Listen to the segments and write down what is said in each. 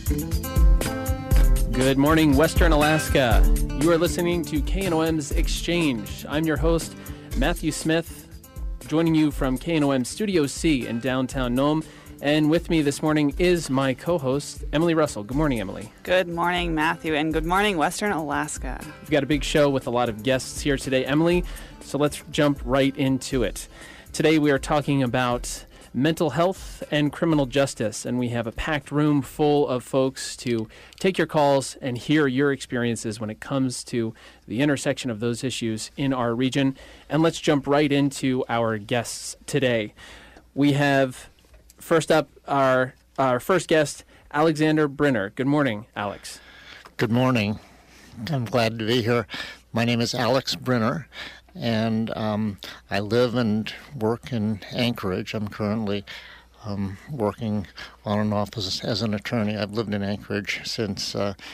Good morning, Western Alaska. You are listening to KNOM's Exchange. I'm your host, Matthew Smith, joining you from KNOM Studio C in downtown Nome. And with me this morning is my co-host, Emily Russell. Good morning, Emily. Good morning, Matthew, and good morning, Western Alaska. We've got a big show with a lot of guests here today, Emily, so let's jump right into it. Today we are talking about mental health and criminal justice, and we have a packed room full of folks to take your calls and hear your experiences when it comes to the intersection of those issues in our region. And let's jump right into our guests today. We have, first up, our first guest, Alexander Brenner. Good morning, Alex. Good morning. I'm glad to be here. My name is Alex Brenner, and I live and work in Anchorage. I'm currently working on and off as an attorney. I've lived in Anchorage since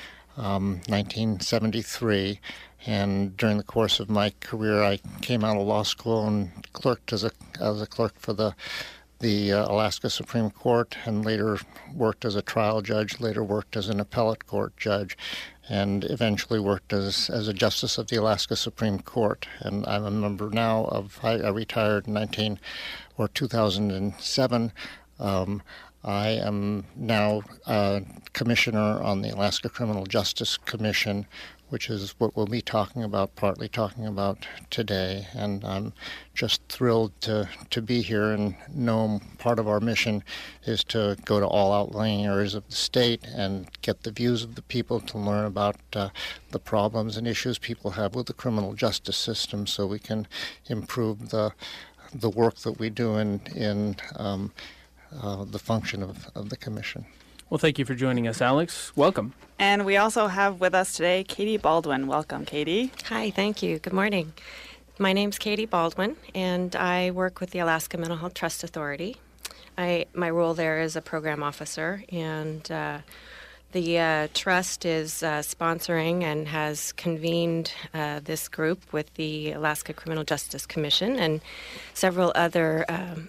1973, and during the course of my career, I came out of law school and clerked as a clerk for the Alaska Supreme Court, and later worked as a trial judge, later worked as an appellate court judge, and eventually worked as a justice of the Alaska Supreme Court. And I'm a member now of, I retired in 2007. I am now a commissioner on the Alaska Criminal Justice Commission, which is what we'll be partly talking about today. And I'm just thrilled to be here and know part of our mission is to go to all outlying areas of the state and get the views of the people to learn about the problems and issues people have with the criminal justice system, so we can improve the work that we do in the function of the commission. Well, thank you for joining us, Alex. Welcome. And we also have with us today Katie Baldwin. Welcome, Katie. Hi, thank you. Good morning. My name's Katie Baldwin, and I work with the Alaska Mental Health Trust Authority. My role there is a program officer, and the trust is sponsoring and has convened this group with the Alaska Criminal Justice Commission and several other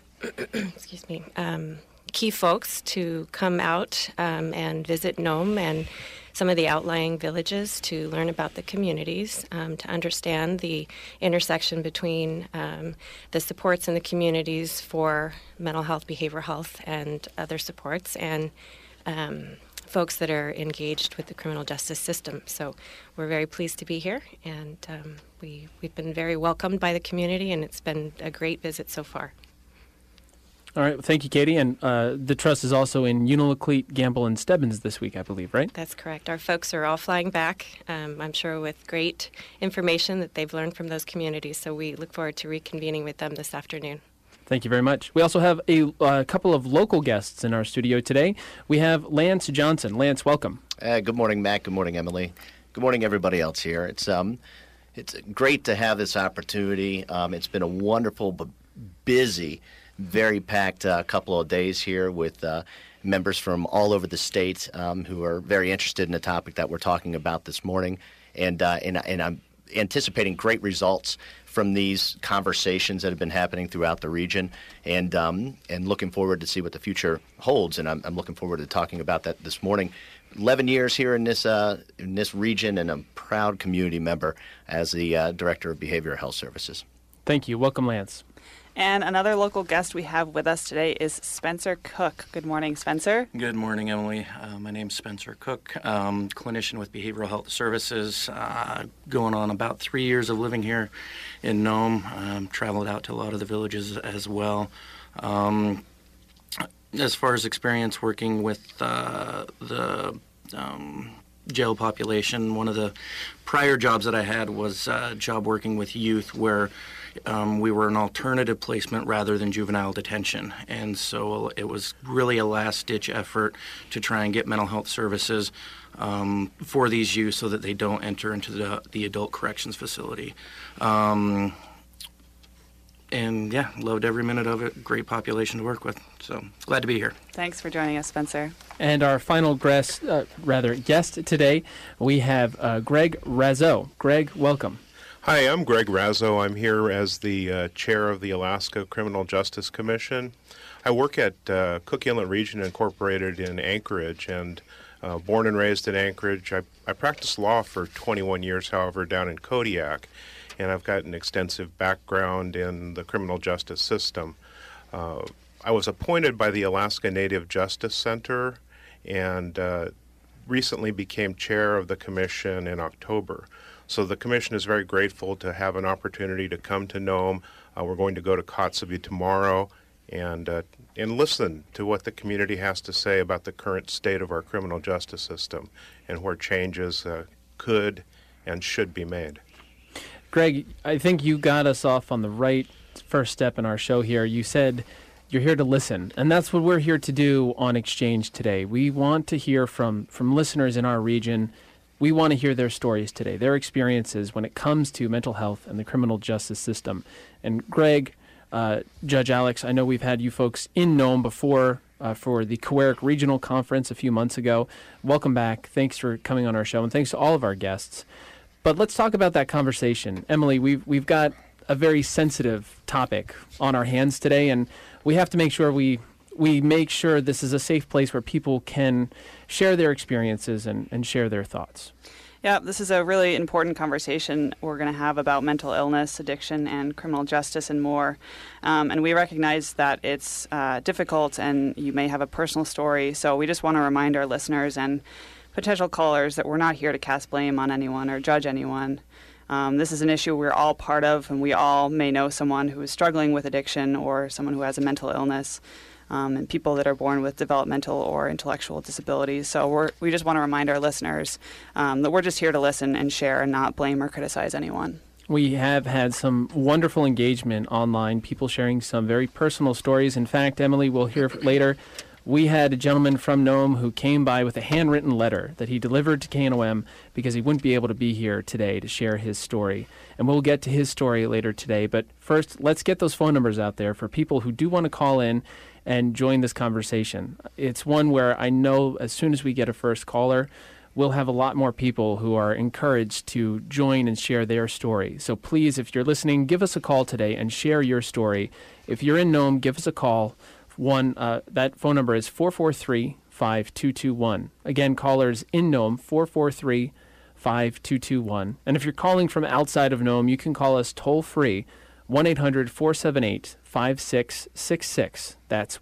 key folks to come out and visit Nome and some of the outlying villages to learn about the communities, to understand the intersection between the supports in the communities for mental health, behavioral health, and other supports, and folks that are engaged with the criminal justice system. So we're very pleased to be here, and we've been very welcomed by the community, and it's been a great visit so far. All right. Thank you, Katie. And the trust is also in Unalakleet, Gamble, and Stebbins this week, I believe, right? That's correct. Our folks are all flying back, I'm sure with great information that they've learned from those communities. So we look forward to reconvening with them this afternoon. Thank you very much. We also have a couple of local guests in our studio today. We have Lance Johnson. Lance, welcome. Good morning, Matt. Good morning, Emily. Good morning, everybody else here. It's great to have this opportunity. It's been a wonderful but busy, very packed couple of days here with members from all over the state who are very interested in the topic that we're talking about this morning, and I'm anticipating great results from these conversations that have been happening throughout the region, and looking forward to see what the future holds. And I'm looking forward to talking about that this morning. 11 years here in this region, and a proud community member as the Director of Behavioral Health Services. Thank you. Welcome, Lance. And another local guest we have with us today is Spencer Cook. Good morning, Spencer. Good morning, Emily. My name's Spencer Cook, clinician with Behavioral Health Services, going on about 3 years of living here in Nome. Traveled out to a lot of the villages as well. As far as experience working with the jail population, one of the prior jobs that I had was a job working with youth where we were an alternative placement rather than juvenile detention. And so it was really a last-ditch effort to try and get mental health services for these youth so that they don't enter into the adult corrections facility. And yeah, loved every minute of it. Great population to work with. So glad to be here. Thanks for joining us, Spencer. And our final guest today, we have Greg Razzo. Greg, welcome. Hi, I'm Greg Razzo. I'm here as the chair of the Alaska Criminal Justice Commission. I work at Cook Inlet Region Incorporated in Anchorage, and Born and raised in Anchorage. I practiced law for 21 years, however, down in Kodiak, and I've got an extensive background in the criminal justice system. I was appointed by the Alaska Native Justice Center and recently became chair of the commission in October. So the commission is very grateful to have an opportunity to come to Nome. We're going to go to Kotzebue tomorrow and listen to what the community has to say about the current state of our criminal justice system and where changes could and should be made. Greg, I think you got us off on the right first step in our show here. You said you're here to listen, and that's what we're here to do on Exchange today. We want to hear from listeners in our region. We want to hear their stories today, their experiences when it comes to mental health and the criminal justice system. And Greg, Judge Alex, I know we've had you folks in Nome before for the Cowareck Regional Conference a few months ago. Welcome back. Thanks for coming on our show, and thanks to all of our guests. But let's talk about that conversation. Emily, we've got a very sensitive topic on our hands today, and we have to make sure we make sure this is a safe place where people can share their experiences and share their thoughts. Yeah, this is a really important conversation we're going to have about mental illness, addiction, and criminal justice and more. And we recognize that it's difficult and you may have a personal story. So we just want to remind our listeners and potential callers that we're not here to cast blame on anyone or judge anyone. This is an issue we're all part of, and we all may know someone who is struggling with addiction or someone who has a mental illness. And people that are born with developmental or intellectual disabilities. So we just want to remind our listeners that we're just here to listen and share and not blame or criticize anyone. We have had some wonderful engagement online, people sharing some very personal stories. In fact, Emily, we'll hear later, we had a gentleman from Nome who came by with a handwritten letter that he delivered to KNOM because he wouldn't be able to be here today to share his story. And we'll get to his story later today. But first, let's get those phone numbers out there for people who do want to call in and join this conversation. It's one where I know as soon as we get a first caller, we'll have a lot more people who are encouraged to join and share their story. So please, if you're listening, give us a call today and share your story. If you're in Nome, give us a call. That phone number is 443-5221. Again, callers in Nome, 443-5221. And if you're calling from outside of Nome, you can call us toll-free, 1-800-478-5666. That's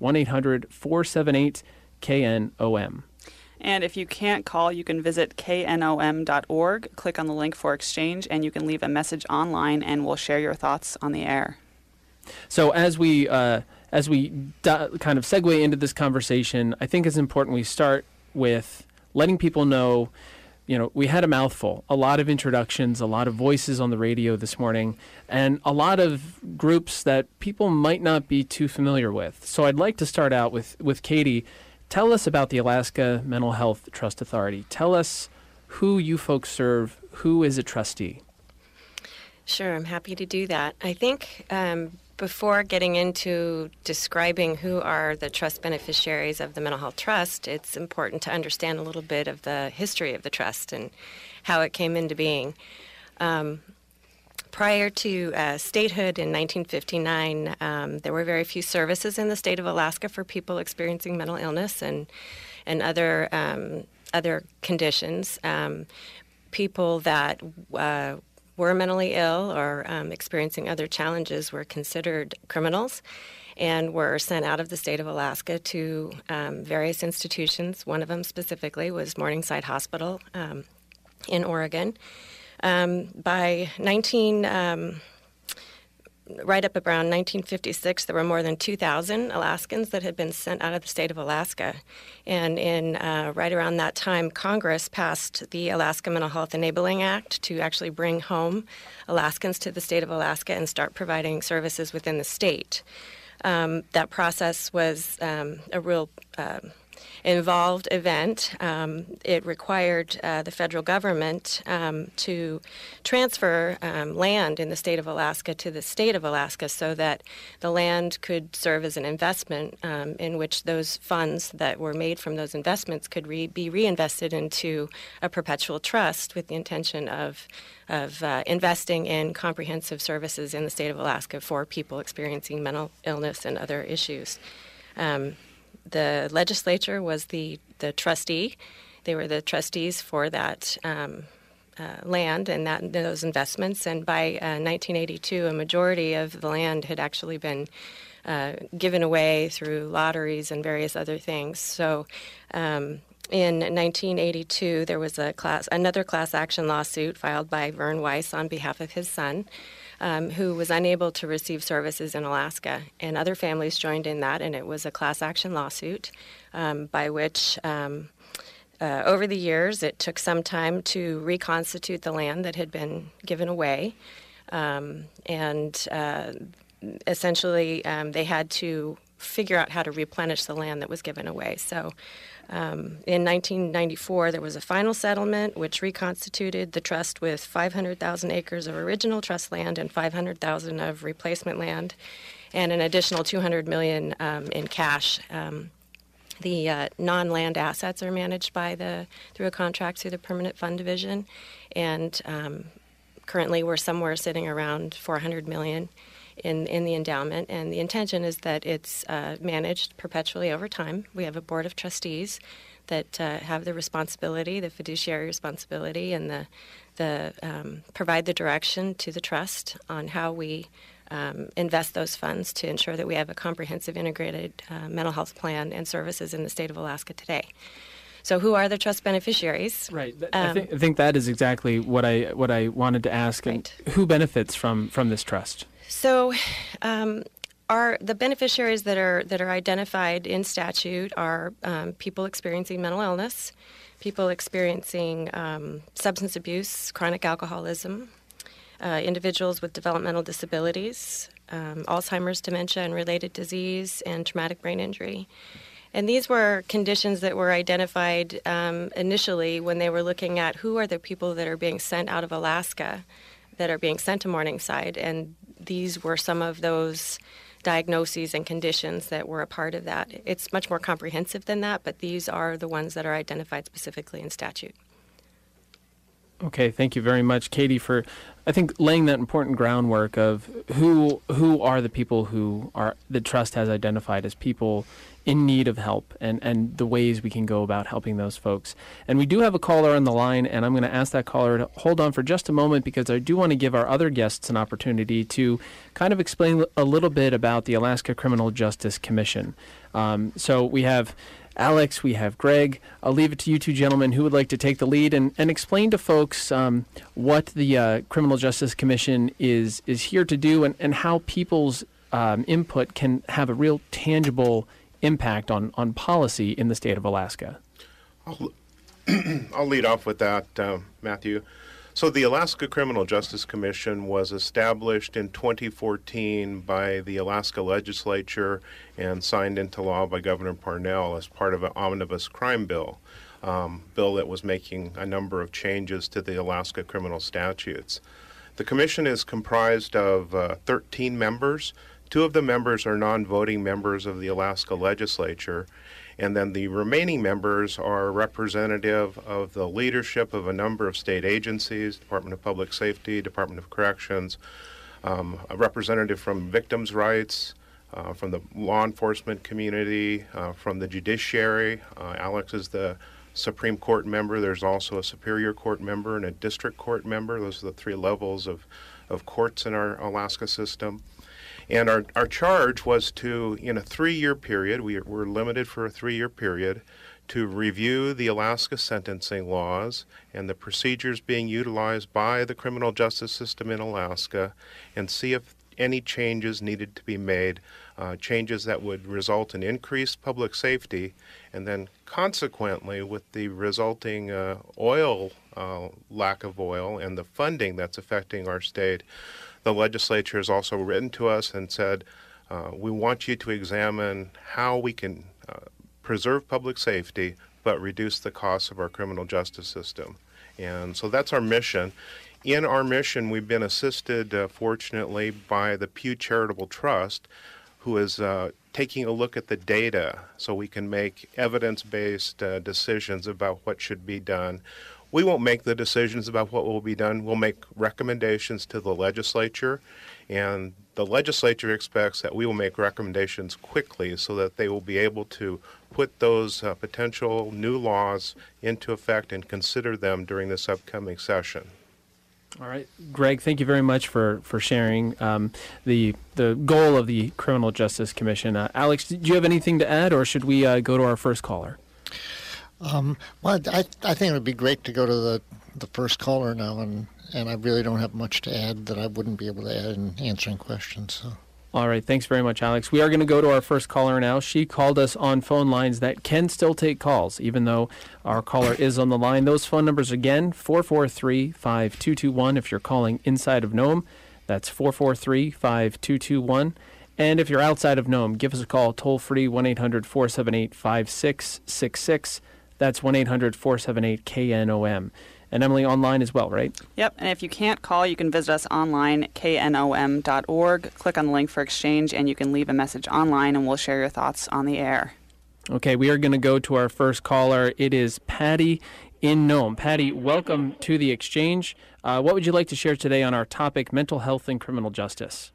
1-800-478-KNOM. And if you can't call, you can visit knom.org, click on the link for Exchange, and you can leave a message online, and we'll share your thoughts on the air. So as we kind of segue into this conversation, I think it's important we start with letting people know, we had a mouthful, a lot of introductions, a lot of voices on the radio this morning, and a lot of groups that people might not be too familiar with. So I'd like to start out with Katie. Tell us about the Alaska Mental Health Trust Authority. Tell us who you folks serve, who is a trustee. Sure, I'm happy to do that. I think before getting into describing who are the trust beneficiaries of the Mental Health Trust, it's important to understand a little bit of the history of the trust and how it came into being. Prior to statehood in 1959, there were very few services in the state of Alaska for people experiencing mental illness and other conditions. People that were mentally ill or experiencing other challenges were considered criminals and were sent out of the state of Alaska to various institutions. One of them specifically was Morningside Hospital in Oregon. Right up around 1956, there were more than 2,000 Alaskans that had been sent out of the state of Alaska. And in right around that time, Congress passed the Alaska Mental Health Enabling Act to actually bring home Alaskans to the state of Alaska and start providing services within the state. That process was a real involved event. It required the federal government to transfer land in the state of Alaska to the state of Alaska so that the land could serve as an investment in which those funds that were made from those investments could be reinvested into a perpetual trust with the intention of investing in comprehensive services in the state of Alaska for people experiencing mental illness and other issues. The legislature was the trustee, they were the trustees for that land and those investments. And by 1982, a majority of the land had actually been given away through lotteries and various other things. So in 1982, there was another class action lawsuit filed by Vern Weiss on behalf of his son, who was unable to receive services in Alaska. And other families joined in that, and it was a class action lawsuit by which over the years it took some time to reconstitute the land that had been given away. Essentially, they had to figure out how to replenish the land that was given away. So in 1994, there was a final settlement which reconstituted the trust with 500,000 acres of original trust land and 500,000 of replacement land, and an additional $200 million in cash. The non-land assets are managed through a contract through the Permanent Fund Division, and currently we're somewhere sitting around $400 million in the endowment, and the intention is that it's managed perpetually over time. We have a board of trustees that have the responsibility, the fiduciary responsibility, and the provide the direction to the trust on how we invest those funds to ensure that we have a comprehensive integrated mental health plan and services in the state of Alaska today. So who are the trust beneficiaries? Right. I think that is exactly what I wanted to ask. Right. And who benefits from this trust? So are the beneficiaries that are identified in statute are people experiencing mental illness, people experiencing substance abuse, chronic alcoholism, individuals with developmental disabilities, Alzheimer's, dementia, and related disease, and traumatic brain injury. And these were conditions that were identified initially when they were looking at who are the people that are being sent out of Alaska that are being sent to Morningside. And these were some of those diagnoses and conditions that were a part of that. It's much more comprehensive than that, but these are the ones that are identified specifically in statute. Okay, thank you very much, Katie, for, I think, laying that important groundwork of who are the people who are the trust has identified as people in need of help, and the ways we can go about helping those folks. And we do have a caller on the line, and I'm going to ask that caller to hold on for just a moment, because I do want to give our other guests an opportunity to kind of explain a little bit about the Alaska Criminal Justice Commission. So we have Alex, we have Greg. I'll leave it to you two gentlemen who would like to take the lead and explain to folks what the Criminal Justice Commission is here to do, and how people's input can have a real tangible impact on policy in the state of Alaska. I'll lead off with that, Matthew. So the Alaska Criminal Justice Commission was established in 2014 by the Alaska legislature and signed into law by Governor Parnell as part of an omnibus crime bill that was making a number of changes to the Alaska criminal statutes. The commission is comprised of 13 members. 2 of the members are non-voting members of the Alaska legislature, and then the remaining members are representative of the leadership of a number of state agencies, Department of Public Safety, Department of Corrections, a representative from victims' rights, from the law enforcement community, from the judiciary. Alex is the Supreme Court member. There's also a Superior Court member and a District Court member. Those are the 3 levels of courts in our Alaska system. And our charge was to, in a 3-year period, we're limited for a 3-year period, to review the Alaska sentencing laws and the procedures being utilized by the criminal justice system in Alaska, and see if any changes needed to be made, changes that would result in increased public safety, and then consequently, with the resulting lack of oil and the funding that's affecting our state, the legislature has also written to us and said, we want you to examine how we can preserve public safety but reduce the costs of our criminal justice system. And so that's our mission. In our mission, we've been assisted, fortunately, by the Pew Charitable Trust, who is taking a look at the data so we can make evidence-based decisions about what should be done. We won't make the decisions about what will be done. We'll make recommendations to the legislature, and the legislature expects that we will make recommendations quickly so that they will be able to put those potential new laws into effect and consider them during this upcoming session. All right, Greg, thank you very much for sharing the goal of the Criminal Justice Commission. Alex, do you have anything to add, or should we go to our first caller? Well, I think it would be great to go to the first caller now, and I really don't have much to add that I wouldn't be able to add in answering questions. So. All right, thanks very much, Alex. We are going to go to our first caller now. She called us on phone lines that can still take calls, even though our caller is on the line. Those phone numbers again, 443-5221 if you're calling inside of Nome. That's 443-5221. And if you're outside of Nome, give us a call toll-free, 1-800-478-5666. That's 1-800-478-KNOM. And Emily, online as well, right? Yep, and if you can't call, you can visit us online, knom.org. Click on the link for exchange, and you can leave a message online, and we'll share your thoughts on the air. Okay, we are going to go to our first caller. It is Patty in Nome. Patty, welcome to the exchange. What would you like to share today on our topic, mental health and criminal justice?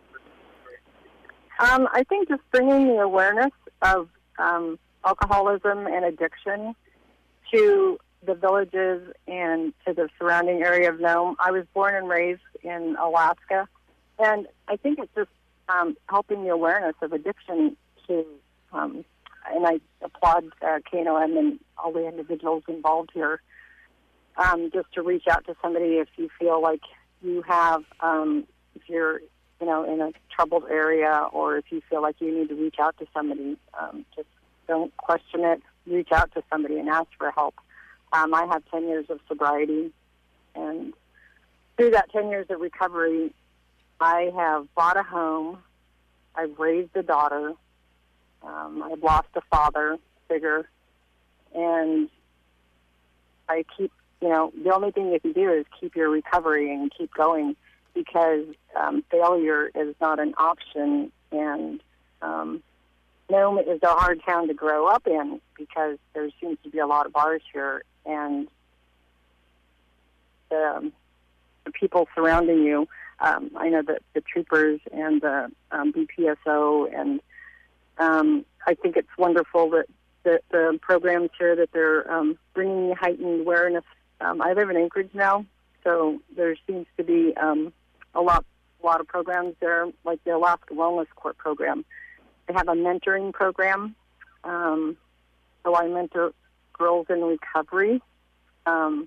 I think just bringing the awareness of alcoholism and addiction to the villages and to the surrounding area of Nome. I was born and raised in Alaska, and I think it's just helping the awareness of addiction to, and I applaud KNOM and all the individuals involved here, just to reach out to somebody if you feel like you have, if you're, in a troubled area, or if you feel like you need to reach out to somebody, just don't question it. Reach out to somebody and ask for help. I have 10 years of sobriety, and through that 10 years of recovery, I have bought a home, I've raised a daughter, I've lost a father figure, and I keep, the only thing you can do is keep your recovery and keep going, because failure is not an option, and Nome is a hard town to grow up in because there seems to be a lot of bars here, and the people surrounding you, I know that the troopers and the BPSO, and I think it's wonderful that the programs here, that they're bringing heightened awareness. I live in Anchorage now, so there seems to be a lot of programs there, like the Alaska Wellness Court program. They have a mentoring program, so I mentor girls in recovery. Those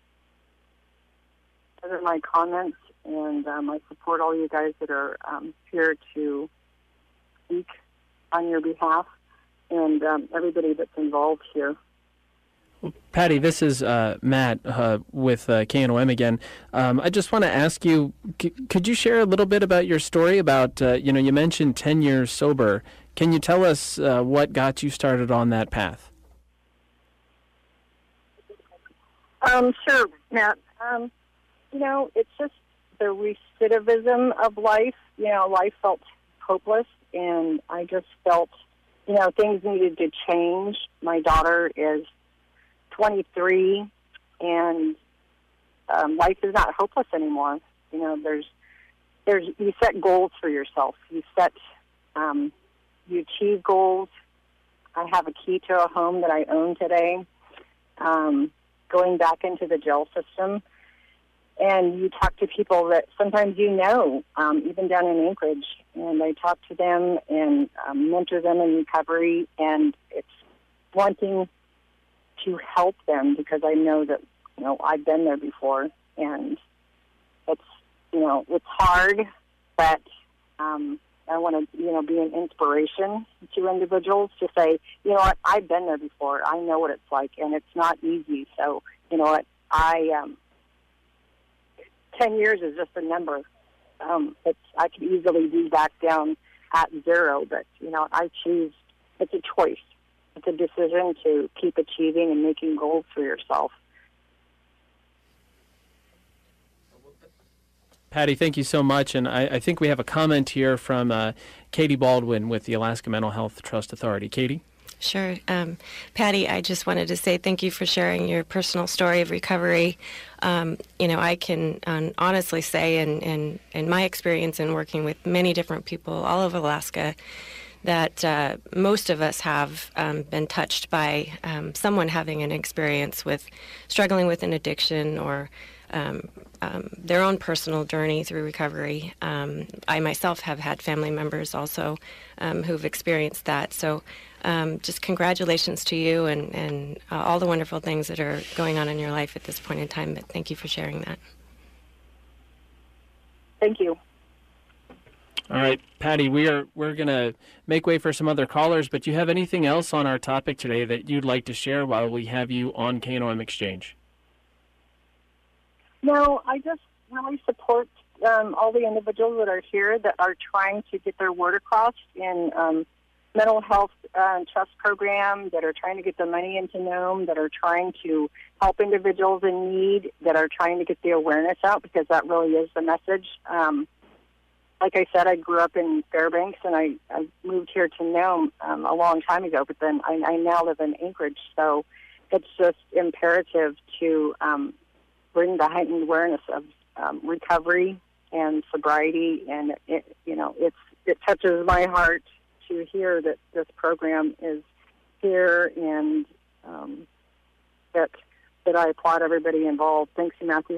are my comments, and I support all you guys that are here to speak on your behalf, and everybody that's involved here. Patty, this is Matt with KNOM again. I just want to ask you, could you share a little bit about your story about, you mentioned 10 years sober. Can you tell us what got you started on that path? Sure, Matt. It's just the recidivism of life. Life felt hopeless, and I just felt, things needed to change. My daughter is 23, and life is not hopeless anymore. You set goals for yourself. You achieve goals. I have a key to a home that I own today. Going back into the jail system, and you talk to people that sometimes even down in Anchorage, and I talk to them and mentor them in recovery, and it's wanting to help them because I know that, I've been there before, and it's hard, but I want to, be an inspiration to individuals to say, I've been there before. I know what it's like, and it's not easy. So, 10 years is just a number. I could easily be back down at 0, but, I choose. It's a choice. It's a decision to keep achieving and making goals for yourself. Patty, thank you so much. And I think we have a comment here from Katie Baldwin with the Alaska Mental Health Trust Authority. Katie? Sure. Patty, I just wanted to say thank you for sharing your personal story of recovery. I can honestly say, in my experience in working with many different people all over Alaska, that most of us have been touched by someone having an experience with struggling with an addiction or their own personal journey through recovery. I myself have had family members also who've experienced that. So just congratulations to you and all the wonderful things that are going on in your life at this point in time. But thank you for sharing that. Thank you. All right, Patty, we're going to make way for some other callers, but do you have anything else on our topic today that you'd like to share while we have you on KNOM Exchange? No, I just really support all the individuals that are here that are trying to get their word across in mental health trust program, that are trying to get the money into NOME, that are trying to help individuals in need, that are trying to get the awareness out, because that really is the message. Like I said, I grew up in Fairbanks, and I moved here to Nome a long time ago, but then I now live in Anchorage, so it's just imperative to bring the heightened awareness of recovery and sobriety, and it touches my heart to hear that this program is here, and that I applaud everybody involved. Thanks, Matthew.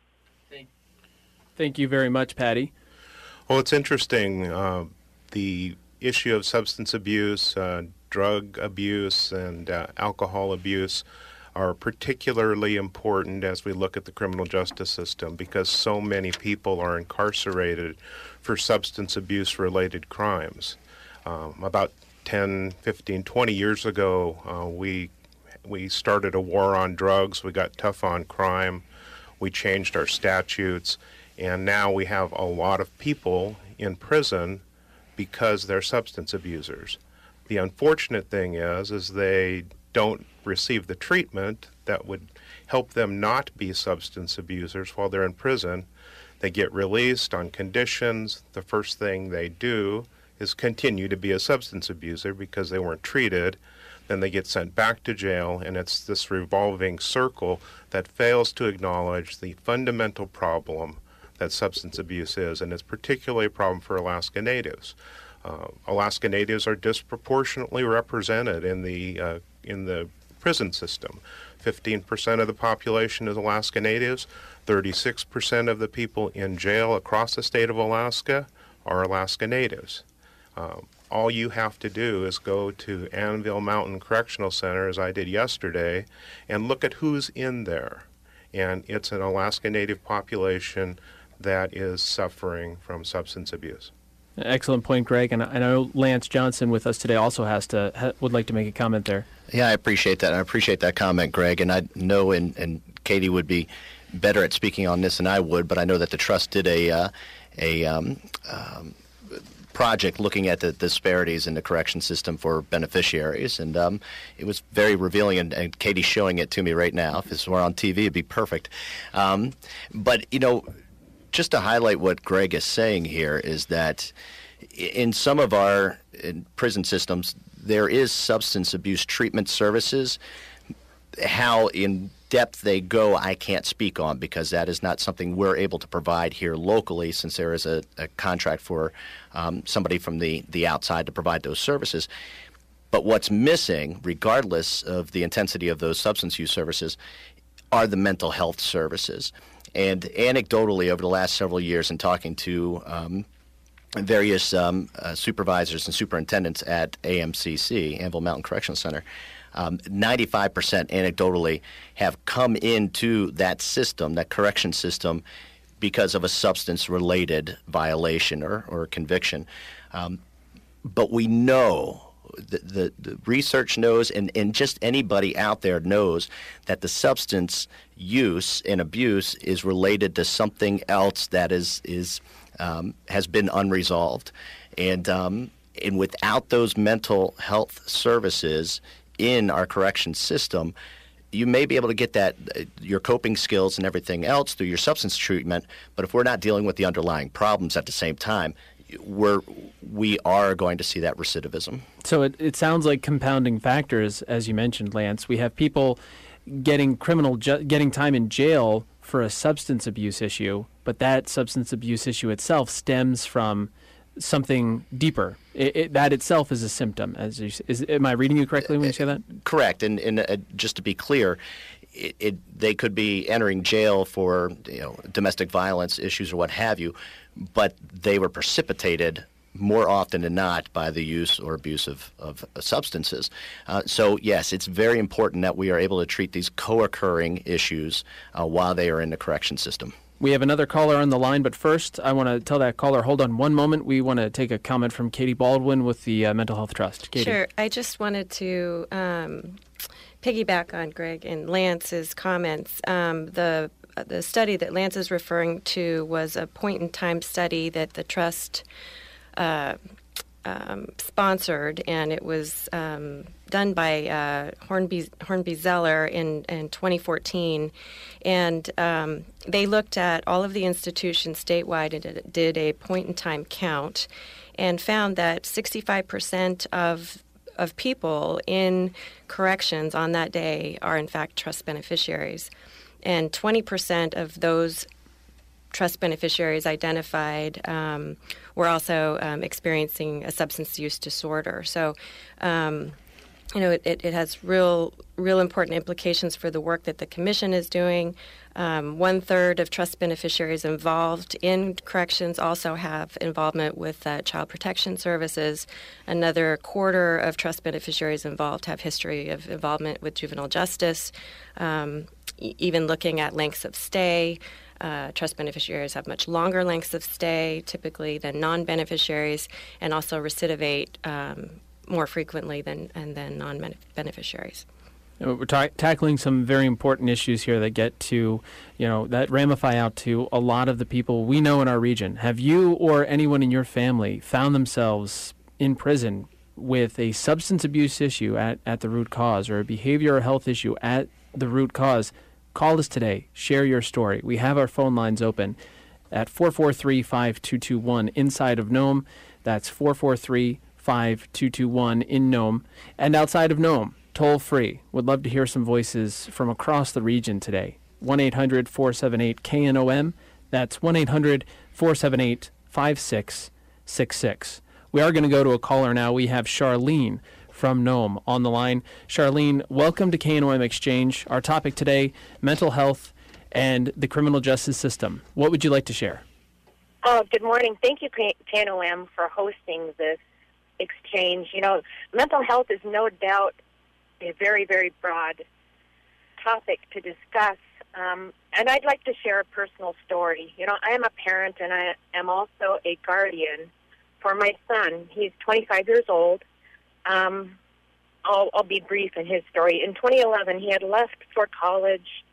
Thank you very much, Patty. Well, it's interesting. The issue of substance abuse, drug abuse, and alcohol abuse are particularly important as we look at the criminal justice system, because so many people are incarcerated for substance abuse-related crimes. About 10, 15, 20 years ago, we started a war on drugs. We got tough on crime. We changed our statutes. And now we have a lot of people in prison because they're substance abusers. The unfortunate thing is they don't receive the treatment that would help them not be substance abusers while they're in prison. They get released on conditions. The first thing they do is continue to be a substance abuser because they weren't treated. Then they get sent back to jail, and it's this revolving circle that fails to acknowledge the fundamental problem that substance abuse is, and it's particularly a problem for Alaska Natives. Alaska Natives are disproportionately represented in the prison system. 15% of the population is Alaska Natives. 36% of the people in jail across the state of Alaska are Alaska Natives. All you have to do is go to Annville Mountain Correctional Center, as I did yesterday, and look at who's in there. And it's an Alaska Native population that is suffering from substance abuse. Excellent point, Greg. And I know Lance Johnson with us today also would like to make a comment there. Yeah, I appreciate that. I appreciate that comment, Greg. And I know, and Katie would be better at speaking on this than I would, but I know that the Trust did a project looking at the disparities in the correction system for beneficiaries, and it was very revealing, and Katie's showing it to me right now. If this were on TV, it'd be perfect. But, just to highlight what Greg is saying here is that in some of our prison systems, there is substance abuse treatment services. How in depth they go, I can't speak on, because that is not something we're able to provide here locally, since there is a contract for somebody from the outside to provide those services. But what's missing, regardless of the intensity of those substance use services, are the mental health services. And anecdotally, over the last several years, in talking to various supervisors and superintendents at AMCC, Annville Mountain Correctional Center, 95% anecdotally have come into that system, that correction system, because of a substance-related violation or conviction. But we know, the research knows, and just anybody out there knows, that the substance use and abuse is related to something else that has been unresolved. And without those mental health services in our correction system, you may be able to get that your coping skills and everything else through your substance treatment, but if we're not dealing with the underlying problems at the same time, we are going to see that recidivism. So it sounds like compounding factors, as you mentioned, Lance. We have people getting getting time in jail for a substance abuse issue, but that substance abuse issue itself stems from something deeper. That itself is a symptom. Am I reading you correctly when you say that? Correct. And just to be clear, they could be entering jail for domestic violence issues or what have you, but they were precipitated more often than not by the use or abuse of substances. So yes, it's very important that we are able to treat these co-occurring issues while they are in the correction system. We have another caller on the line, but first I want to tell that caller, hold on one moment. We want to take a comment from Katie Baldwin with the Mental Health Trust. Katie. Sure. I just wanted to piggyback on Greg and Lance's comments. The study that Lance is referring to was a point-in-time study that the Trust sponsored, and it was done by Hornby Zeller in 2014, and they looked at all of the institutions statewide and did a point-in-time count, and found that 65% of people in corrections on that day are in fact trust beneficiaries, and 20% of those trust beneficiaries identified were also experiencing a substance use disorder. So, it has real important implications for the work that the Commission is doing. 1/3 of trust beneficiaries involved in corrections also have involvement with child protection services. Another 1/4 of trust beneficiaries involved have history of involvement with juvenile justice. Even looking at lengths of stay, trust beneficiaries have much longer lengths of stay typically than non-beneficiaries, and also recidivate more frequently than non-beneficiaries. We're tackling some very important issues here that get to, that ramify out to a lot of the people we know in our region. Have you or anyone in your family found themselves in prison with a substance abuse issue at the root cause, or a behavior or health issue at the root cause? Call us today. Share your story. We have our phone lines open at 443-5221 inside of Nome. That's 443-5221 in Nome. And outside of Nome, toll free. Would love to hear some voices from across the region today. 1-800-478-KNOM. That's 1-800-478-5666. We are going to go to a caller now. We have Charlene from Nome on the line. Charlene, welcome to KNOM Exchange. Our topic today, mental health and the criminal justice system. What would you like to share? Good morning. Thank you, KNOM, for hosting this exchange. Mental health is no doubt a very, very broad topic to discuss. And I'd like to share a personal story. I am a parent, and I am also a guardian for my son. He's 25 years old. I'll be brief in his story. In 2011, he had left for college.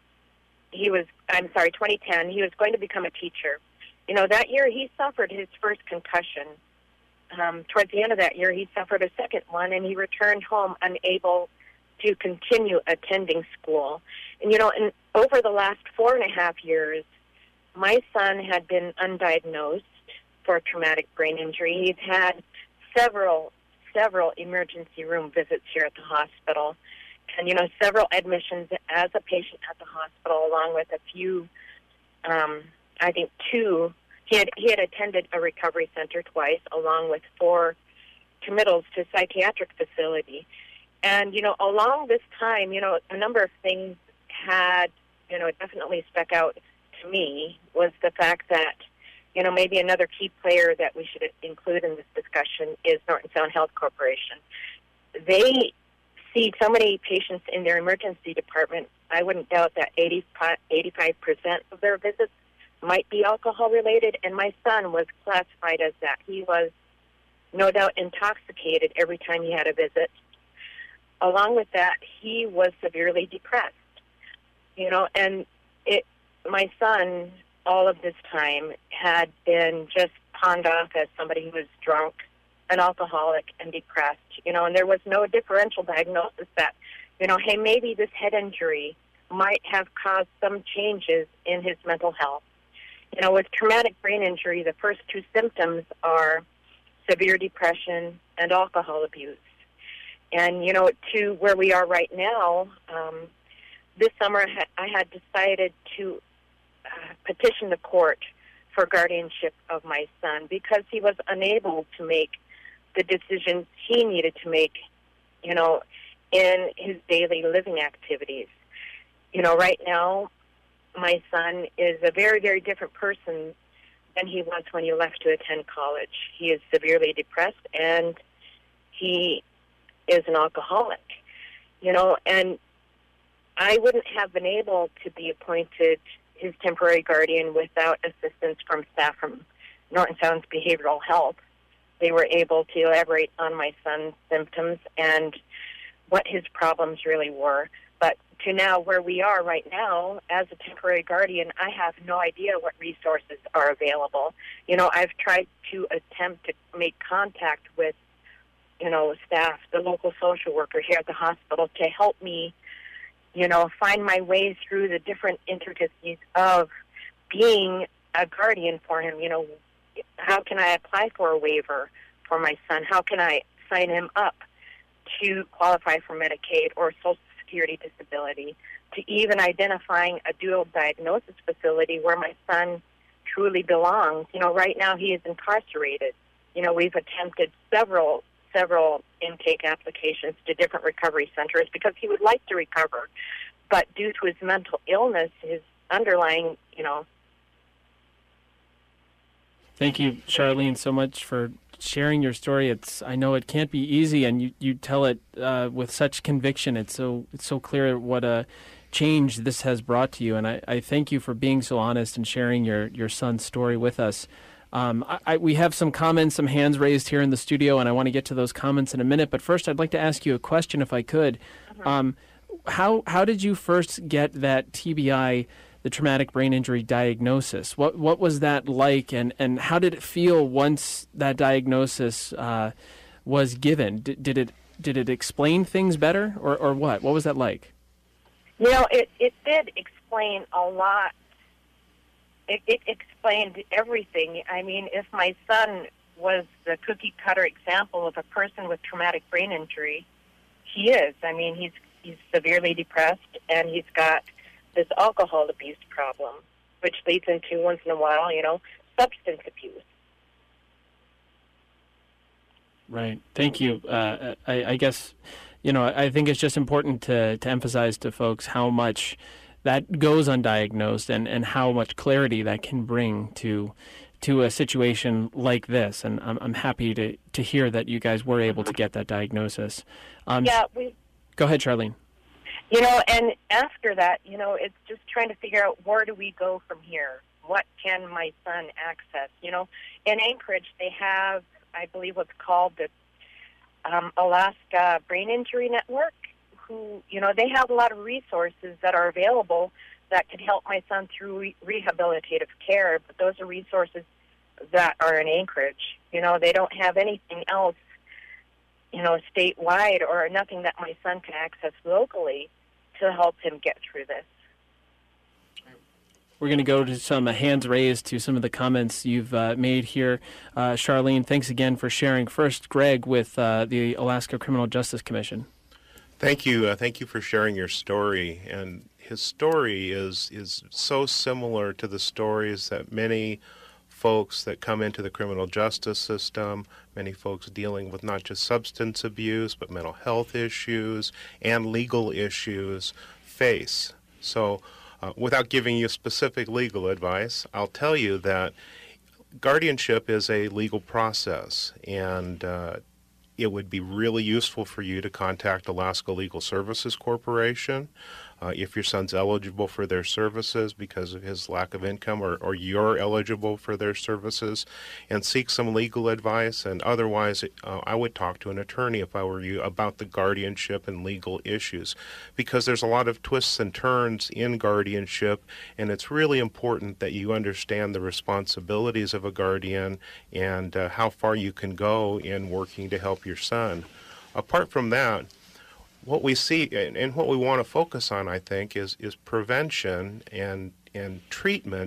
2010, he was going to become a teacher. That year he suffered his first concussion. Towards the end of that year, he suffered a second one, and he returned home unable to continue attending school. And over the last 4.5 years, my son had been undiagnosed for traumatic brain injury. He's had several emergency room visits here at the hospital, and several admissions as a patient at the hospital, along with a few, I think 2. He had attended a recovery center twice, along with 4 committals to psychiatric facility. And along this time, a number of things had definitely stuck out to me. Was the fact that maybe another key player that we should include in this discussion is Norton Sound Health Corporation. They see so many patients in their emergency department. I wouldn't doubt that 85% of their visits might be alcohol-related, and my son was classified as that. He was no doubt intoxicated every time he had a visit. Along with that, he was severely depressed. And my son, all of this time, had been just pawned off as somebody who was drunk, an alcoholic, and depressed, and there was no differential diagnosis that, hey, maybe this head injury might have caused some changes in his mental health. With traumatic brain injury, the first two symptoms are severe depression and alcohol abuse. And, to where we are right now, this summer I had decided to petition the court for guardianship of my son because he was unable to make the decisions he needed to make, in his daily living activities. Right now, my son is a very, very different person than he was when he left to attend college. He is severely depressed, and he is an alcoholic, and I wouldn't have been able to be appointed his temporary guardian without assistance from staff from Norton Sounds Behavioral Health. They were able to elaborate on my son's symptoms and what his problems really were. But to now where we are right now, as a temporary guardian, I have no idea what resources are available. I've tried to attempt to make contact with, staff, the local social worker here at the hospital to help me, find my way through the different intricacies of being a guardian for him. How can I apply for a waiver for my son? How can I sign him up to qualify for Medicaid or Social Security disability, to even identifying a dual diagnosis facility where my son truly belongs? Right now he is incarcerated. We've attempted several intake applications to different recovery centers because he would like to recover. But due to his mental illness, his underlying, Thank you, Charlene, so much for sharing your story. I know it can't be easy, and you tell it with such conviction. It's so clear what a change this has brought to you, and I thank you for being so honest and sharing your son's story with us. We have some comments, some hands raised here in the studio, and I want to get to those comments in a minute. But first, I'd like to ask you a question, if I could. How did you first get that TBI, the traumatic brain injury diagnosis? What was that like, and how did it feel once that diagnosis was given? Did it explain things better, or what? What was that like? It did explain a lot. It explained everything. I mean, if my son was the cookie-cutter example of a person with traumatic brain injury, he is. I mean, he's severely depressed, and he's got this alcohol abuse problem, which leads into, once in a while, substance abuse. Right. Thank you. I guess, I think it's just important to emphasize to folks how much that goes undiagnosed and how much clarity that can bring to a situation like this. And I'm happy to hear that you guys were able to get that diagnosis. Go ahead, Charlene. And after that, it's just trying to figure out, where do we go from here? What can my son access? In Anchorage, they have, I believe, what's called the Alaska Brain Injury Network, who, they have a lot of resources that are available that could help my son through rehabilitative care, but those are resources that are in Anchorage. They don't have anything else, statewide, or nothing that my son can access locally to help him get through this. We're going to go to some hands raised to some of the comments you've made here. Charlene, thanks again for sharing. First, Greg with the Alaska Criminal Justice Commission. Thank you. Thank you for sharing your story. And his story is so similar to the stories that many folks that come into the criminal justice system, many folks dealing with not just substance abuse, but mental health issues and legal issues face. So without giving you specific legal advice, I'll tell you that guardianship is a legal process, and it would be really useful for you to contact Alaska Legal Services Corporation if your son's eligible for their services because of his lack of income, or you're eligible for their services, and seek some legal advice. And otherwise, I would talk to an attorney if I were you about the guardianship and legal issues, because there's a lot of twists and turns in guardianship, and it's really important that you understand the responsibilities of a guardian and how far you can go in working to help your son. Apart from that, what we see and what we want to focus on, I think, is prevention and treatment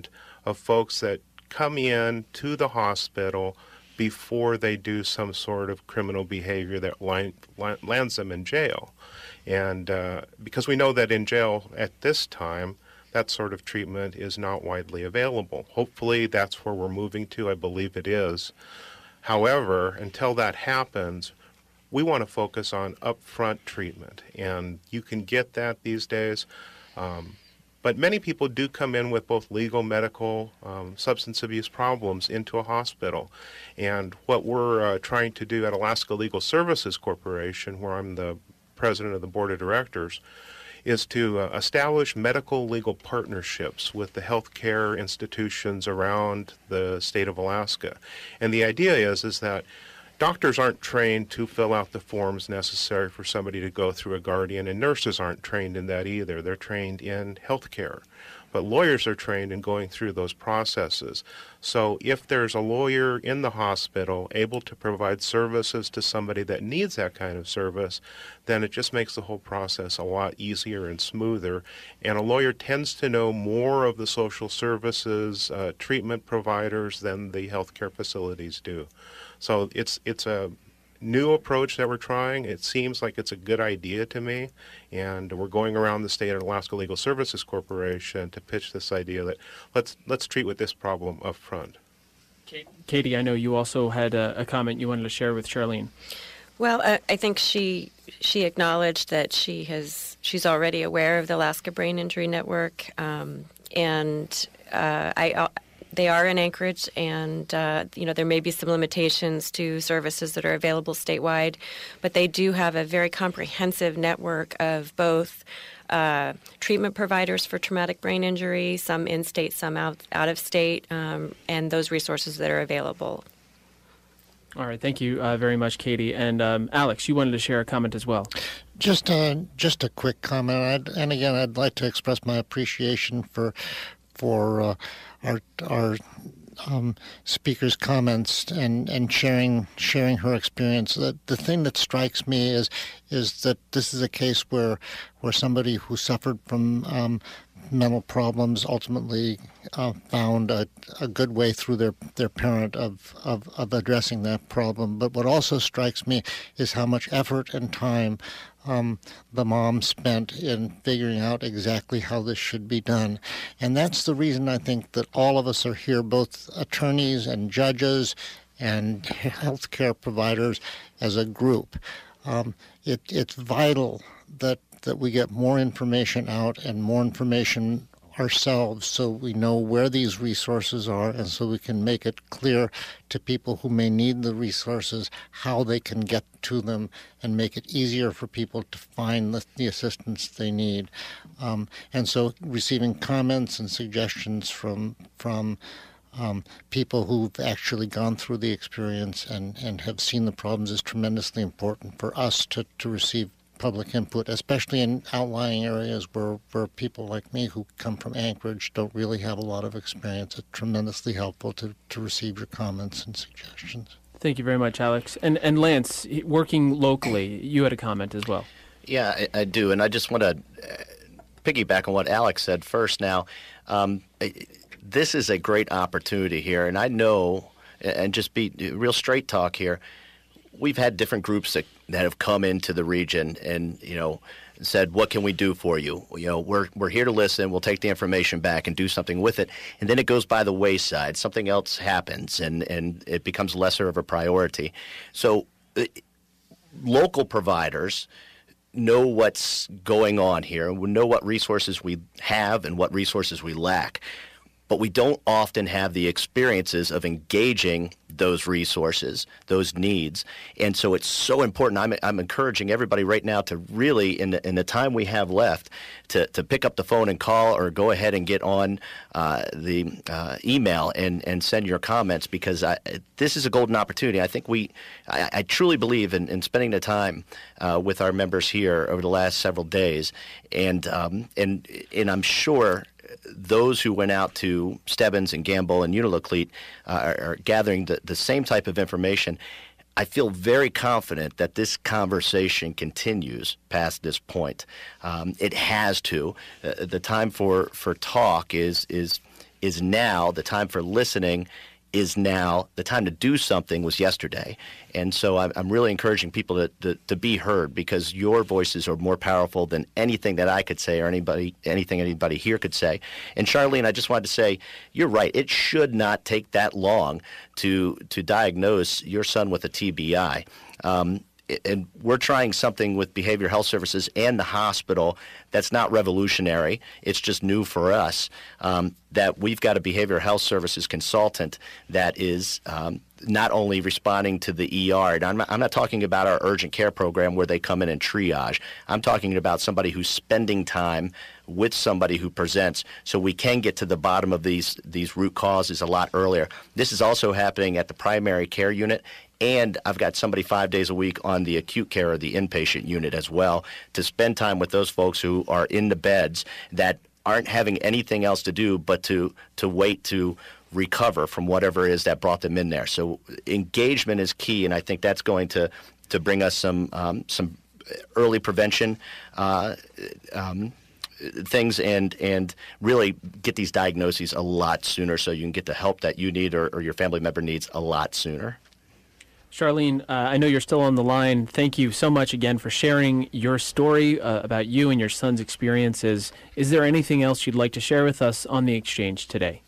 of folks that come in to the hospital before they do some sort of criminal behavior that lands them in jail. And because we know that in jail at this time, that sort of treatment is not widely available. Hopefully that's where we're moving to. I believe it is. However, until that happens, we want to focus on upfront treatment. And you can get that these days. But many people do come in with both legal, medical, substance abuse problems into a hospital. And what we're trying to do at Alaska Legal Services Corporation, where I'm the president of the board of directors, is to establish medical legal partnerships with the healthcare institutions around the state of Alaska. And the idea is that doctors aren't trained to fill out the forms necessary for somebody to go through a guardian, and nurses aren't trained in that either. They're trained in healthcare. But lawyers are trained in going through those processes. So if there's a lawyer in the hospital able to provide services to somebody that needs that kind of service, then it just makes the whole process a lot easier and smoother. And a lawyer tends to know more of the social services, treatment providers than the healthcare facilities do. So it's a new approach that we're trying. It seems like it's a good idea to me, and we're going around the state at Alaska Legal Services Corporation to pitch this idea that let's treat with this problem up front. Katie, I know you also had a comment you wanted to share with Charlene. Well, I think she acknowledged that she's already aware of the Alaska Brain Injury Network, and they are in Anchorage, and there may be some limitations to services that are available statewide, but they do have a very comprehensive network of both treatment providers for traumatic brain injury, some in-state, some out of state, and those resources that are available. All right, thank you very much, Katie. And Alex, you wanted to share a comment as well. Just a quick comment, and again, I'd like to express my appreciation for our speaker's comments and sharing her experience. The thing that strikes me is that this is a case where somebody who suffered from mental problems ultimately found a good way through their parent of addressing that problem. But what also strikes me is how much effort and time the mom spent in figuring out exactly how this should be done. And that's the reason I think that all of us are here, both attorneys and judges and healthcare providers as a group. It's vital that we get more information out and more information ourselves so we know where these resources are, and so we can make it clear to people who may need the resources how they can get to them and make it easier for people to find the assistance they need. And so receiving comments and suggestions from people who've actually gone through the experience and have seen the problems is tremendously important for us to receive public input, especially in outlying areas where people like me who come from Anchorage don't really have a lot of experience. It's tremendously helpful to receive your comments and suggestions. Thank you very much, Alex. And Lance, working locally, you had a comment as well. Yeah, I do, and I just want to piggyback on what Alex said first. Now, this is a great opportunity here, and I know, and just be real straight talk here, we've had different groups that have come into the region and, said, what can we do for you? We're here to listen. We'll take the information back and do something with it. And then it goes by the wayside. Something else happens, and it becomes lesser of a priority. So local providers know what's going on here. We know what resources we have and what resources we lack. But we don't often have the experiences of engaging those resources, those needs. And so it's so important. I'm encouraging everybody right now to really, in the time we have left, to pick up the phone and call or go ahead and get on the email and send your comments, because this is a golden opportunity. I think I truly believe in spending the time with our members here over the last several days. And I'm sure those who went out to Stebbins and Gamble and Unalakleet are gathering the same type of information. I feel very confident that this conversation continues past this point. It has to. The time for talk is is now. The time for listening is now. The time to do something was yesterday. And so I'm really encouraging people to be heard, because your voices are more powerful than anything that I could say or anything anybody here could say. And Charlene, I just wanted to say, you're right. It should not take that long to diagnose your son with a TBI. And we're trying something with Behavioral Health Services and the hospital that's not revolutionary. It's just new for us, that we've got a Behavioral Health Services consultant that is not only responding to the ER. And I'm not talking about our urgent care program where they come in and triage. I'm talking about somebody who's spending time with somebody who presents, so we can get to the bottom of these root causes a lot earlier. This is also happening at the primary care unit, and I've got somebody 5 days a week on the acute care or the inpatient unit as well, to spend time with those folks who are in the beds that aren't having anything else to do but to wait to recover from whatever it is that brought them in there. So engagement is key, and I think that's going to bring us some early prevention things and really get these diagnoses a lot sooner, so you can get the help that you need or your family member needs a lot sooner. Charlene, I know you're still on the line. Thank you so much again for sharing your story about you and your son's experiences. Is there anything else you'd like to share with us on the exchange today?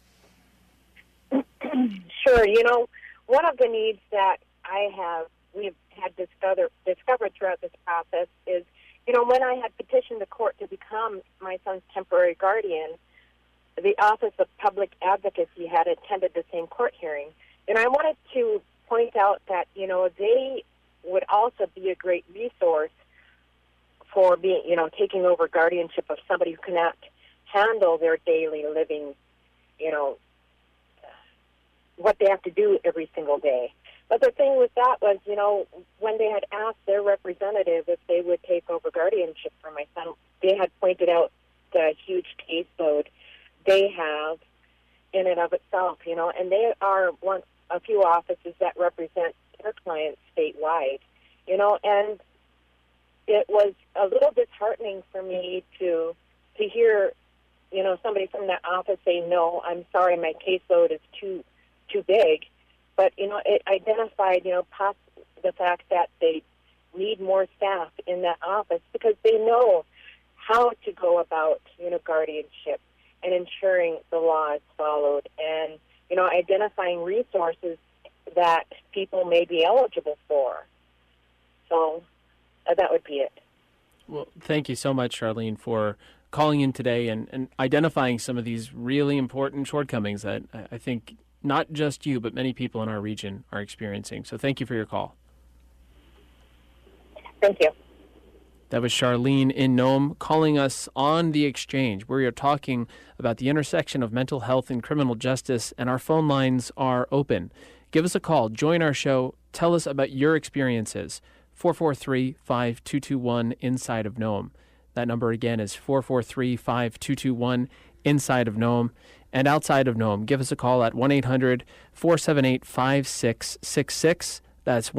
Sure. You know, one of the needs that we've had discovered throughout this process is, you know, when I had petitioned the court to become my son's temporary guardian, the Office of Public Advocacy had attended the same court hearing. And I wanted to point out that, you know, they would also be a great resource for being, you know, taking over guardianship of somebody who cannot handle their daily living, you know, what they have to do every single day. But the thing with that was, you know, when they had asked their representative if they would take over guardianship for my son, they had pointed out the huge caseload they have in and of itself, you know, and they are a few offices that represent their clients statewide, you know, and it was a little disheartening for me to hear, you know, somebody from that office say, no, I'm sorry, my caseload is too big. But, you know, it identified, you know, the fact that they need more staff in that office because they know how to go about, you know, guardianship and ensuring the law is followed and, you know, identifying resources that people may be eligible for. So that would be it. Well, thank you so much, Charlene, for calling in today and identifying some of these really important shortcomings that I think not just you, but many people in our region are experiencing. So thank you for your call. Thank you. That was Charlene in Nome calling us on the exchange. We are talking about the intersection of mental health and criminal justice, and our phone lines are open. Give us a call. Join our show. Tell us about your experiences. 443-5221 inside of Nome. That number again is 443-5221 inside of Nome. And outside of Nome, give us a call at 1-800-478-5666. That's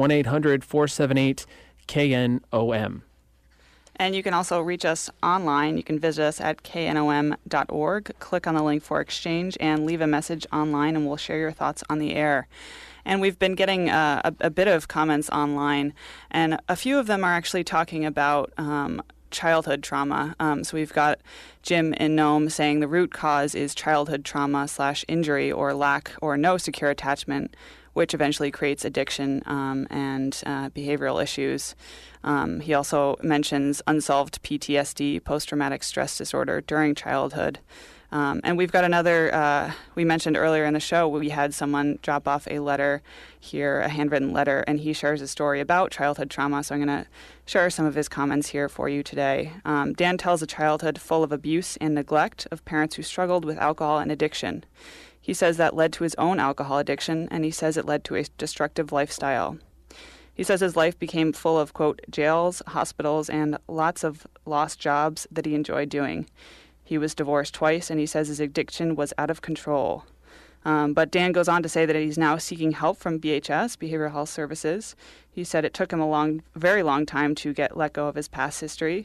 1-800-478-KNOM. And you can also reach us online. You can visit us at knom.org, click on the link for exchange, and leave a message online, and we'll share your thoughts on the air. And we've been getting a bit of comments online, and a few of them are actually talking about childhood trauma. So we've got Jim in Nome saying the root cause is childhood trauma / injury or lack or no secure attachment, which eventually creates addiction and behavioral issues. He also mentions unsolved PTSD, post-traumatic stress disorder, during childhood. And we've got another, we mentioned earlier in the show, we had someone drop off a letter here, a handwritten letter, and he shares a story about childhood trauma. So I'm going to share some of his comments here for you today. Dan tells a childhood full of abuse and neglect of parents who struggled with alcohol and addiction. He says that led to his own alcohol addiction, and he says it led to a destructive lifestyle. He says his life became full of, quote, jails, hospitals, and lots of lost jobs that he enjoyed doing. He was divorced twice, and he says his addiction was out of control. But Dan goes on to say that he's now seeking help from BHS, Behavioral Health Services. He said it took him a very long time to let go of his past history.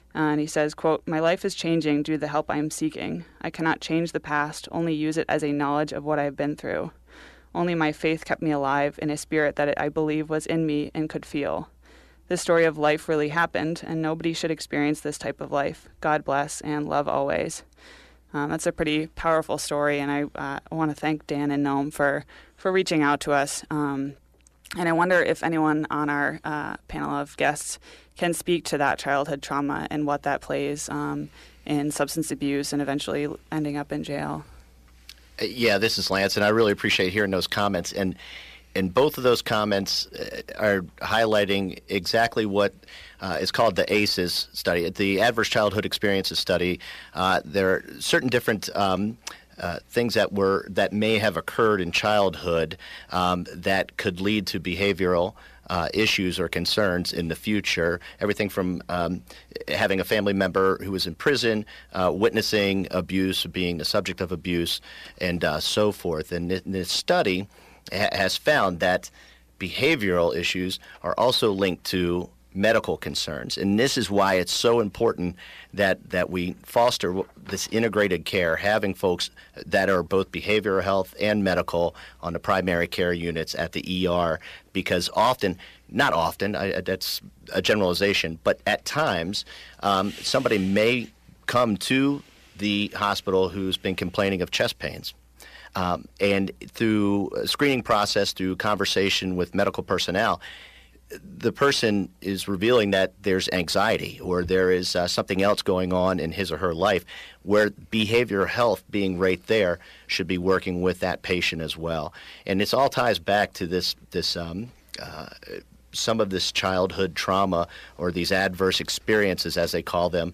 And he says, quote, "My life is changing due to the help I am seeking. I cannot change the past, only use it as a knowledge of what I have been through. Only my faith kept me alive in a spirit that I believe was in me and could feel. This story of life really happened, and nobody should experience this type of life. God bless and love always." That's a pretty powerful story, and I want to thank Dan and Nome for reaching out to us. And I wonder if anyone on our panel of guests can speak to that childhood trauma and what that plays in substance abuse and eventually ending up in jail. Yeah, this is Lance, and I really appreciate hearing those comments. And both of those comments are highlighting exactly what is called the ACEs study, the Adverse Childhood Experiences study. There are certain different things that may have occurred in childhood that could lead to behavioral issues or concerns in the future. Everything from having a family member who was in prison, witnessing abuse, being the subject of abuse, and so forth. And this study has found that behavioral issues are also linked to medical concerns. And this is why it's so important that we foster this integrated care, having folks that are both behavioral health and medical on the primary care units at the ER, because not often, that's a generalization, but at times somebody may come to the hospital who's been complaining of chest pains. And through a screening process, through conversation with medical personnel, the person is revealing that there's anxiety or there is something else going on in his or her life, where behavioral health, being right there, should be working with that patient as well. And this all ties back to this some of this childhood trauma or these adverse experiences, as they call them,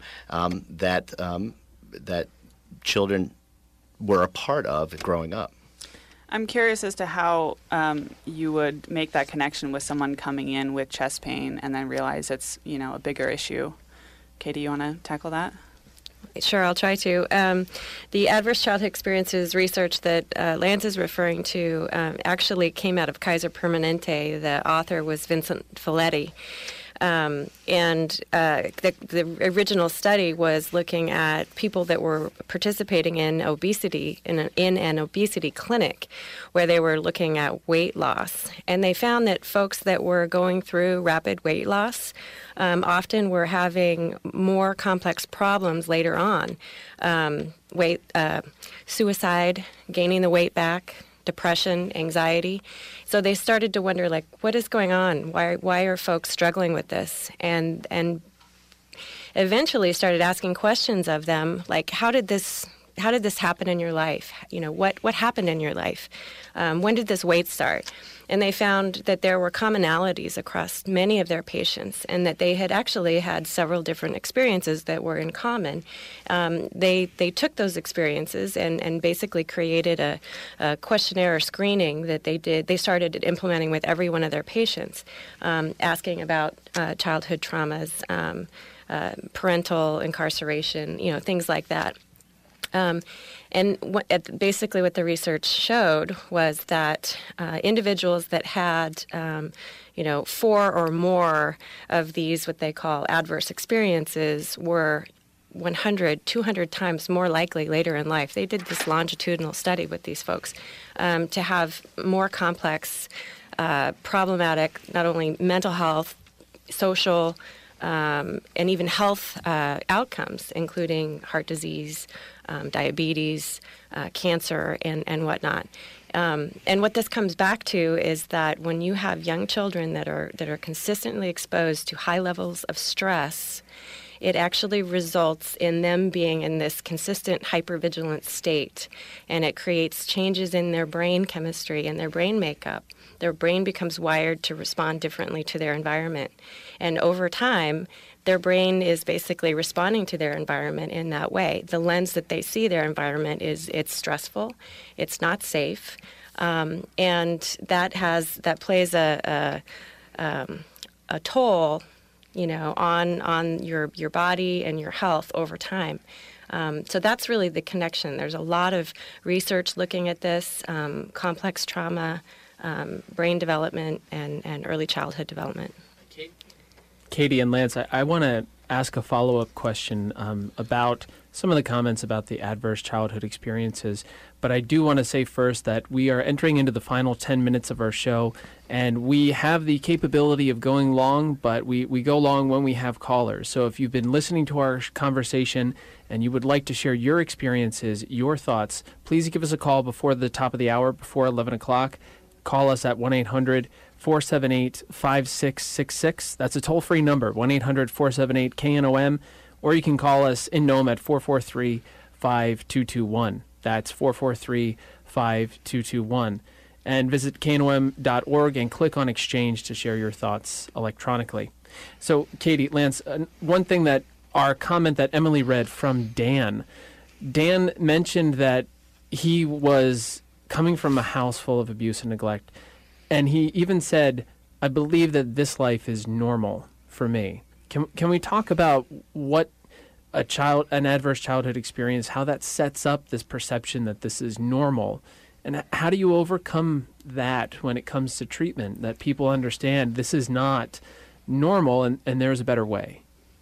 that children were a part of growing up. I'm curious as to how you would make that connection with someone coming in with chest pain and then realize it's, a bigger issue. Katie, you want to tackle that? Sure, I'll try to. The adverse childhood experiences research that Lance is referring to actually came out of Kaiser Permanente. The author was Vincent Folletti. The original study was looking at people that were participating in obesity in an obesity clinic, where they were looking at weight loss, and they found that folks that were going through rapid weight loss often were having more complex problems later on, suicide, gaining the weight back, depression, anxiety. So they started to wonder, what is going on? Why are folks struggling with this? And eventually started asking questions of them, like, how did this happen in your life? What happened in your life? When did this weight start? And they found that there were commonalities across many of their patients, and that they had actually had several different experiences that were in common. They took those experiences and basically created a questionnaire or screening that they started implementing with every one of their patients, asking about childhood traumas, parental incarceration, things like that. Basically what the research showed was that individuals that had, 4 or more of these, what they call adverse experiences, were 100, 200 times more likely later in life. They did this longitudinal study with these folks to have more complex, problematic, not only mental health, social, and even health outcomes, including heart disease, diabetes, cancer, and whatnot. And what this comes back to is that when you have young children that are consistently exposed to high levels of stress, it actually results in them being in this consistent hypervigilant state, and it creates changes in their brain chemistry and their brain makeup. Their brain becomes wired to respond differently to their environment. And over time, their brain is basically responding to their environment in that way. The lens that they see their environment is it's stressful, it's not safe, and that plays a toll, on your body and your health over time. So that's really the connection. There's a lot of research looking at this, complex trauma, brain development, and early childhood development. Katie and Lance, I want to ask a follow-up question about some of the comments about the adverse childhood experiences. But I do want to say first that we are entering into the final 10 minutes of our show, and we have the capability of going long, but we go long when we have callers. So if you've been listening to our conversation and you would like to share your experiences, your thoughts, please give us a call before the top of the hour, before 11 o'clock. Call us at 1-800-478-5666. That's a toll-free number, 1-800-478-KNOM, or you can call us in Nome at 443-5221. That's 443-5221. And visit knom.org and click on Exchange to share your thoughts electronically. So, Katie, Lance, one thing that our comment that Emily read from Dan mentioned that he was coming from a house full of abuse and neglect, and he even said, I believe that this life is normal for me. Can we talk about what an adverse childhood experience, how that sets up this perception that this is normal, and how do you overcome that when it comes to treatment, that people understand this is not normal and there's a better way?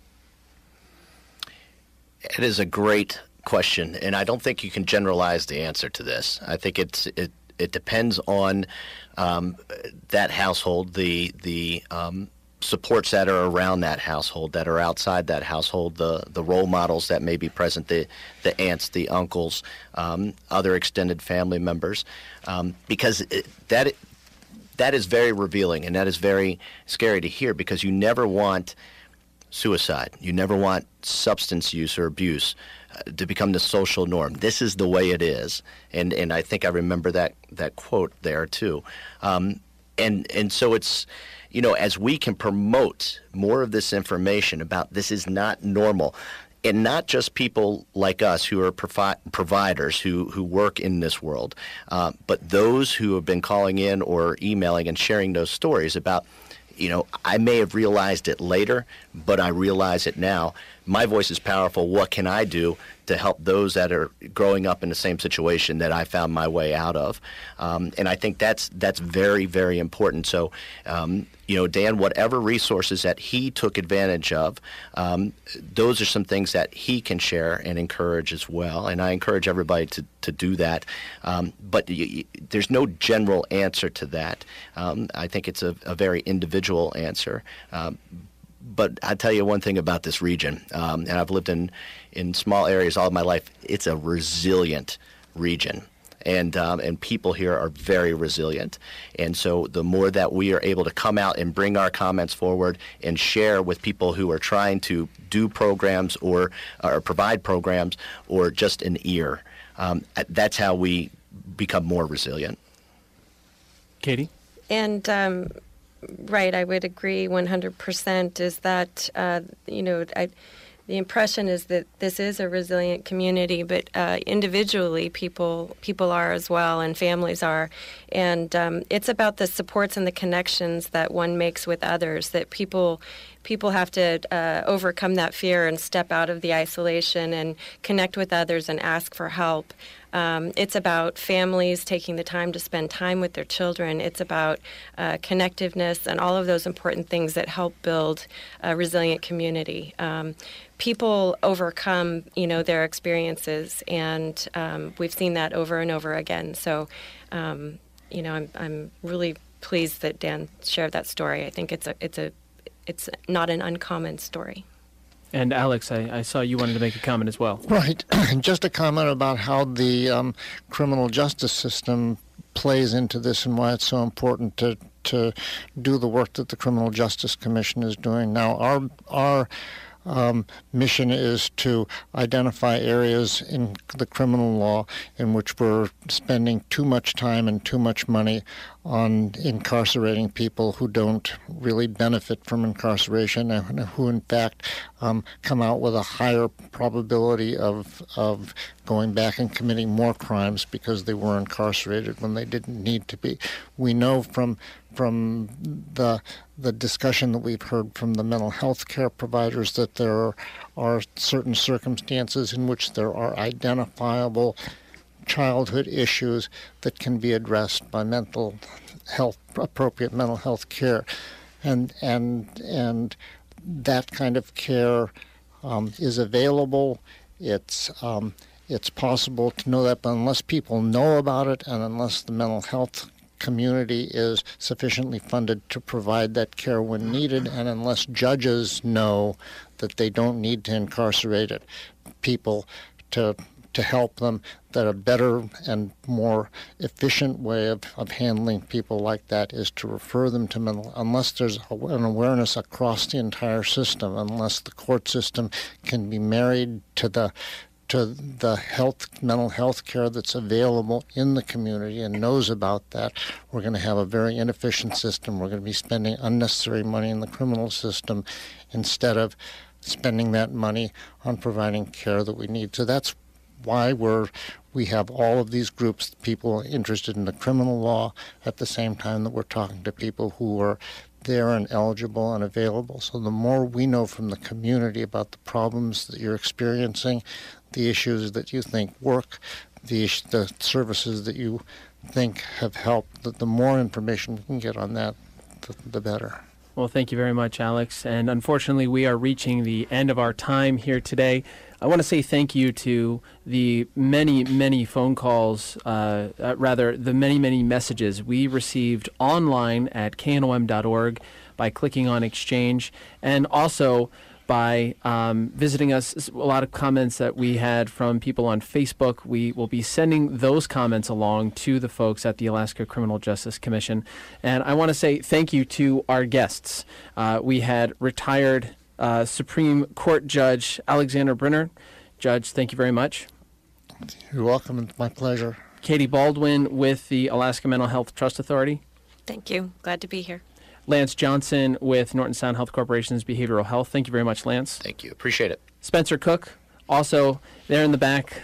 It is a great question, and I don't think you can generalize the answer to this. I think it depends on that household, the supports that are around that household, that are outside that household, the role models that may be present, the aunts, the uncles, other extended family members, because that is very revealing, and that is very scary to hear, because you never want suicide. You never want substance use or abuse to become the social norm. This is the way it is. And I think I remember that quote there too. And so it's, as we can promote more of this information about this is not normal, and not just people like us who are providers who work in this world, but those who have been calling in or emailing and sharing those stories about, I may have realized it later, but I realize it now. My voice is powerful. What can I do to help those that are growing up in the same situation that I found my way out of? And I think that's very, very important. So, Dan, whatever resources that he took advantage of, those are some things that he can share and encourage as well. And I encourage everybody to do that. But there's no general answer to that. I think it's a very individual answer. But I'll tell you one thing about this region, and I've lived in small areas all of my life. It's a resilient region, and people here are very resilient. And so the more that we are able to come out and bring our comments forward and share with people who are trying to do programs or provide programs or just an ear, that's how we become more resilient. Katie? And right, I would agree 100%. Is that the impression is that this is a resilient community, but individually people are as well, and families are, and it's about the supports and the connections that one makes with others. That people have to overcome that fear and step out of the isolation and connect with others and ask for help. It's about families taking the time to spend time with their children. It's about connectiveness and all of those important things that help build a resilient community. People overcome, their experiences, and we've seen that over and over again. So, I'm really pleased that Dan shared that story. I think it's not an uncommon story. And Alex, I saw you wanted to make a comment as well. Right. Just a comment about how the criminal justice system plays into this and why it's so important to do the work that the Criminal Justice Commission is doing. Now, our mission is to identify areas in the criminal law in which we're spending too much time and too much money on incarcerating people who don't really benefit from incarceration and who, in fact, come out with a higher probability of going back and committing more crimes because they were incarcerated when they didn't need to be. We know from the discussion that we've heard from the mental health care providers that there are certain circumstances in which there are identifiable childhood issues that can be addressed by appropriate mental health care, and that kind of care is available. It's possible to know that, but unless people know about it and unless the mental health community is sufficiently funded to provide that care when needed, and unless judges know that they don't need to incarcerate people to help them, that a better and more efficient way of handling people like that is to refer them to unless there's an awareness across the entire system, unless the court system can be married to the mental health care that's available in the community and knows about that, we're going to have a very inefficient system. We're going to be spending unnecessary money in the criminal system instead of spending that money on providing care that we need. So that's why we have all of these groups, people interested in the criminal law, at the same time that we're talking to people who are there and eligible and available. So the more we know from the community about the problems that you're experiencing, the issues that you think work, the services that you think have helped, the more information we can get on that, the better. Well, thank you very much, Alex. And unfortunately, we are reaching the end of our time here today. I want to say thank you to the many, many phone calls, the many, many messages we received online at knom.org by clicking on Exchange, and also by visiting us. A lot of comments that we had from people on Facebook. We will be sending those comments along to the folks at the Alaska Criminal Justice Commission. And I want to say thank you to our guests. We had retired Supreme Court Judge Alexander Brenner. Judge, thank you very much. You're welcome. It's my pleasure. Katie Baldwin with the Alaska Mental Health Trust Authority. Thank you. Glad to be here. Lance Johnson with Norton Sound Health Corporation's Behavioral Health. Thank you very much, Lance. Thank you. Appreciate it. Spencer Cook, also there in the back.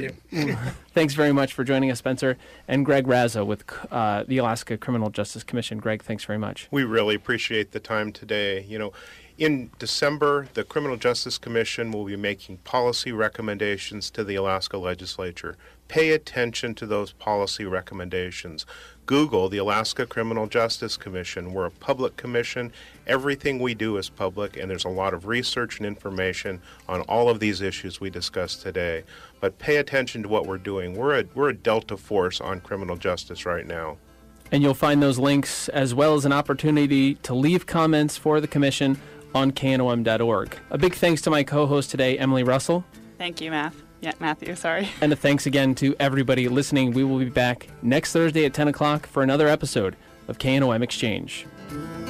Thanks very much for joining us, Spencer. And Greg Razzo with the Alaska Criminal Justice Commission. Greg, thanks very much. We really appreciate the time today. In December, the Criminal Justice Commission will be making policy recommendations to the Alaska Legislature. Pay attention to those policy recommendations. Google the Alaska Criminal Justice Commission. We're a public commission. Everything we do is public, and there's a lot of research and information on all of these issues we discussed today. But pay attention to what we're doing. We're a delta force on criminal justice right now. And you'll find those links as well as an opportunity to leave comments for the commission on knom.org. A big thanks to my co-host today, Emily Russell. Thank you, Matthew, sorry. And a thanks again to everybody listening. We will be back next Thursday at 10 o'clock for another episode of KNOM Exchange.